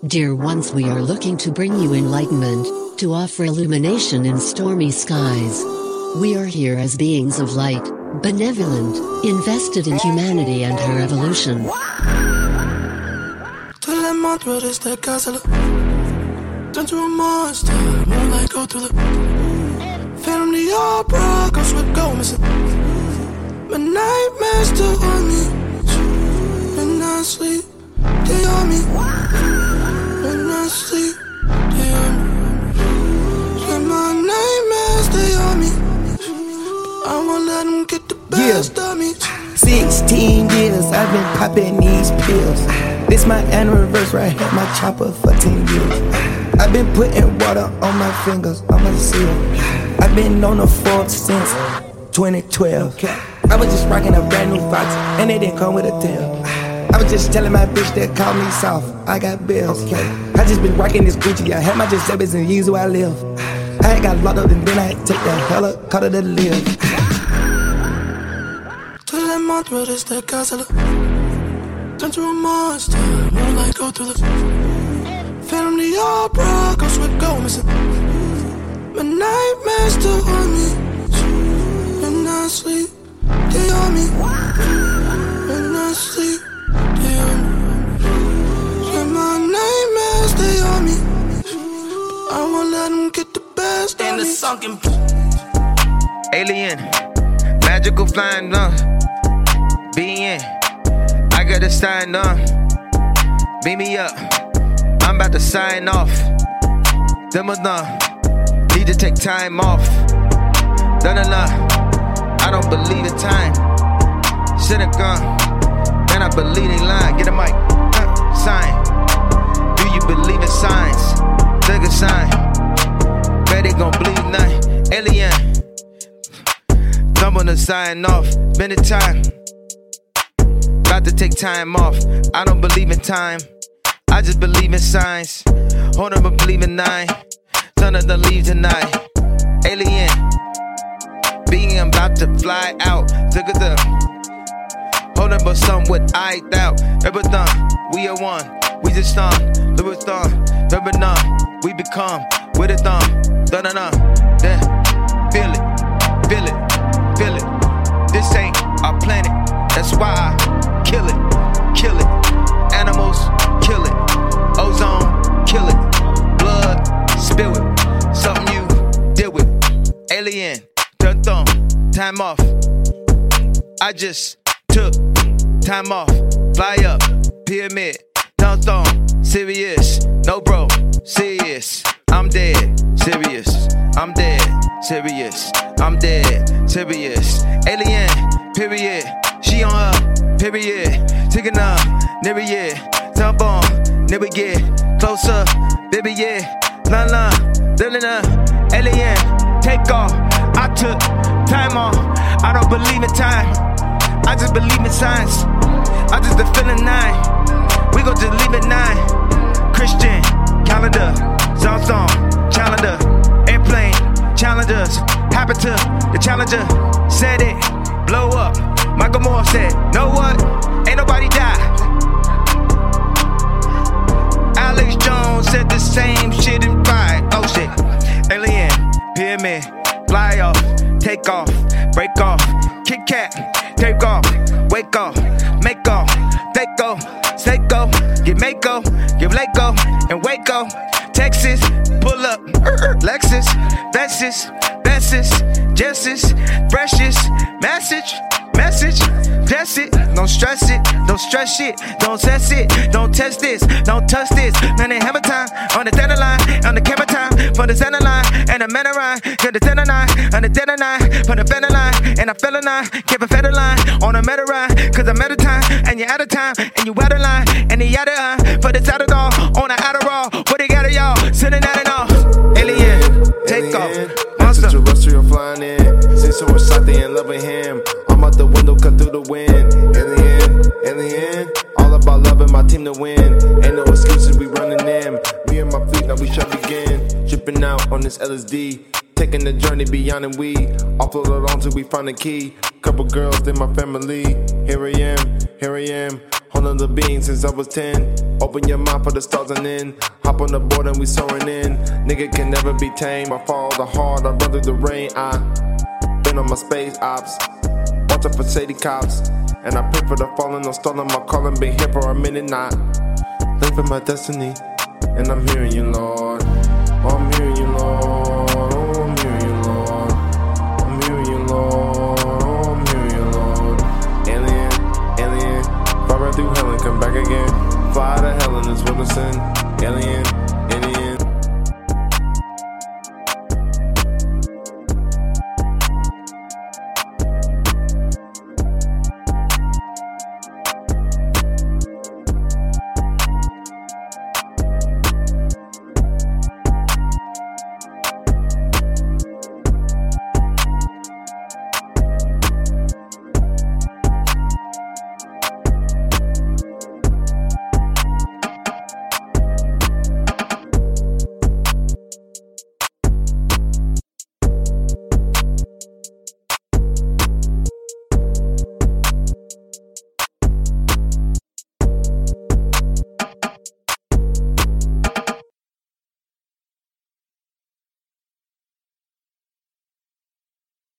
Dear ones, we are looking to bring you enlightenment, to offer illumination in stormy skies. We are here as beings of light, benevolent, invested in humanity and her evolution. Tout le monde veut rester casé. Turn to a monster, moonlight go through the Phantom the opera, goes with go missing. My nightmares still on me. When I sleep, they on me. When I sleep, they on me. When my nightmares, they on me. I won't let them get the best of me. 16 years I've been popping these pills. This my anniversary, I had my chopper for 10 years. I've been putting water on my fingers, I'm a seal. I've been on the Forbes since 2012. I was just rocking a brand new Fox, and it didn't come with a tail. I was just telling my bitch that called me soft, I got bills. I just been rocking this Gucci, I had my Giuseppe's and years where I live. I had got locked up and then I had to take the helicopter to live. Tout le monde veut rester casé. Turn to a monster, moonlight go through the Phantom the opera, goes with go missing. My nightmares still on me. When I sleep, they on me. When I sleep, they on me. When my nightmares, they on me. I won't let them get the best of me. In the sunken alien, magical flying being. I gotta sign on. Beam me up. I'm about to sign off. Them are done. Need to take time off. Done enough. I don't believe in time. Should've gone. And I believe in line. Get a mic. Sign. Do you believe in signs? Take a sign. Bet they gon' believe nothing. Alien. Someone to sign off. Been the time. About to take time off. I don't believe in time. I just believe in signs. Hold up, but believe in 9. Turn of the leave tonight. Alien. Being about to fly out. Look at the. Hold up, but some with I doubt. Everything. We are one. We just Louis Vuitton. Lebanon. We become. With a thumb. Dun-dun-dun. Then. Feel it. Feel it. Feel it. This ain't our planet. That's why I kill it. Kill it. Animals. Kill it. Ozone, kill it. Blood, spill it. Something you deal with. Alien, turn thumb, time off. I just took time off. Fly up, pyramid, turn thumb, serious. No bro, serious. I'm dead, serious. I'm dead, serious. I'm dead, serious. Alien, period. She on her, period. Taking up, never yet. Jump on, never get closer, baby, yeah. La la, alien, take off. I took time off. I don't believe in time. I just believe in science. I just been feeling 9. We gon' just leave it 9. Christian, calendar, Samsung, calendar, airplane, challengers. Happen to the challenger. Said it, blow up. Michael Moore said, know what? Ain't nobody die. Alex Jones said the same shit in 5. Oh shit. Alien, pyramid, fly off, take off, break off, Kit Kat, take off, wake off, make off, take go, say go, get Mako, give Lako, and Waco, Texas, pull up, Lexus, Vessis, Jessis, freshest, message, test it, don't stress it, don't stress shit, don't test it, don't test this, don't touch this. Man, they hammer time on the center line, on the camera time for the center line, and the matter line, get the center line, on the center line, for the fender line, and I fell a line, keep a feather line on a meta ride, cause I'm out of time, and you're out of time, and you out of line, and the out of line, for the outer dog, on the outer raw, what they got of y'all, sitting out and off, alien, take off, monster. Terrestrial flying in, see so much sight they in love with him. I'm out the window, cut through the wind. Alien, all about loving my team to win. Ain't no excuses, we running in. Me and my fleet, now we shall begin. Tripping out on this LSD, taking the journey beyond and we offload it on till we find the key. Couple girls in my family, here I am, Holding the being since I was 10. Open your mind for the stars and then hop on the board and we soaring in. Nigga can never be tame. I follow the hard, I run through the rain. I been on my space ops, watch out for shady cops. And I pray for the fallen, I'm stalling my calling. Been here for a minute, not living my destiny. And I'm hearing you, Lord. Oh, I'm hearing you, Lord. Oh, I'm hearing you, Lord. I'm hearing you, Lord. Oh, I'm hearing you, Lord. Alien, alien, fly right through hell and come back again. Fly to hell and it's what I sin. Alien.